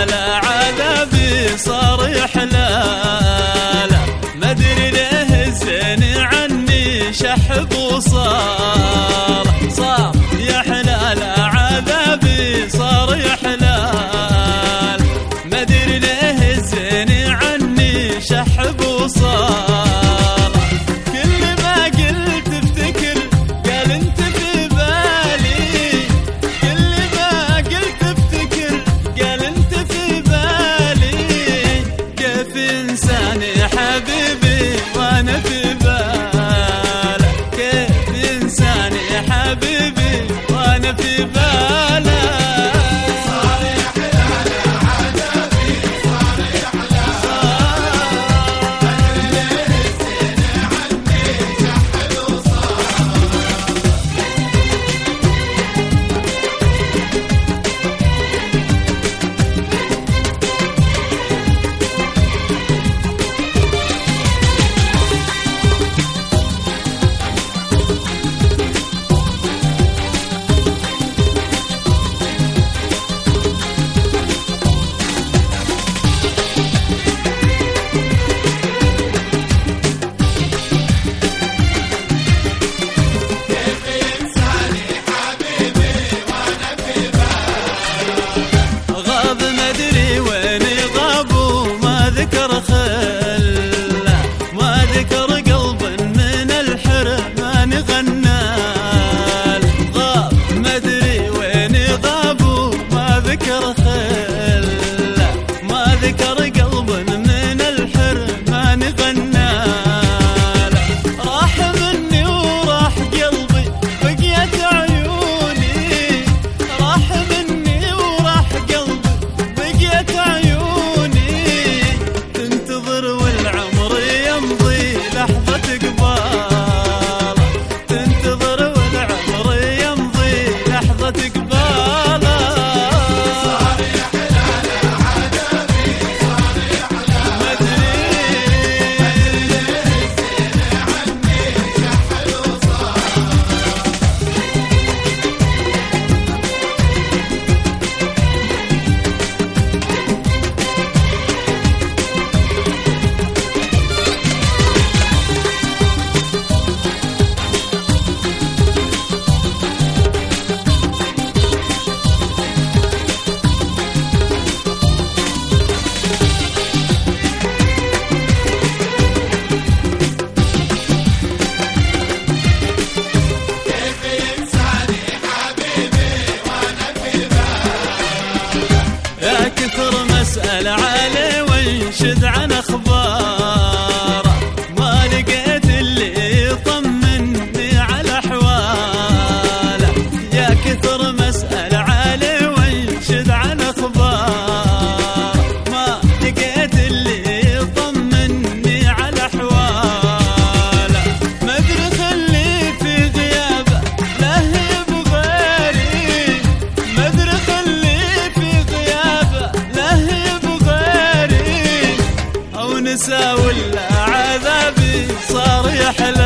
يحلال عذابي صار يحلال، ما ادري ليه الزين عني شحب وصار يحلال عذابي صار يحلال، ما ادري ليه الزين عني شحب وصار. كل ما قلت افتكر قال انت في بالي، كل ما قلت افتكر قال انت في بالي، كيف انساني حبيبي وانا في بالك، كيف انساني حبيبي وانا في بالك. اسأل عليه وانشد عن اخباره، ما لقيت اللي يطمني على احواله، يا كثر ما اسأل عليه وانشد عن اخباره، ما لقيت اللي يطمني على احواله، ما ادري خلي في غيابه له بغيري، ما ادري خلي في غيابه له بغيري، او نسى ولا عذابي صار يحلى.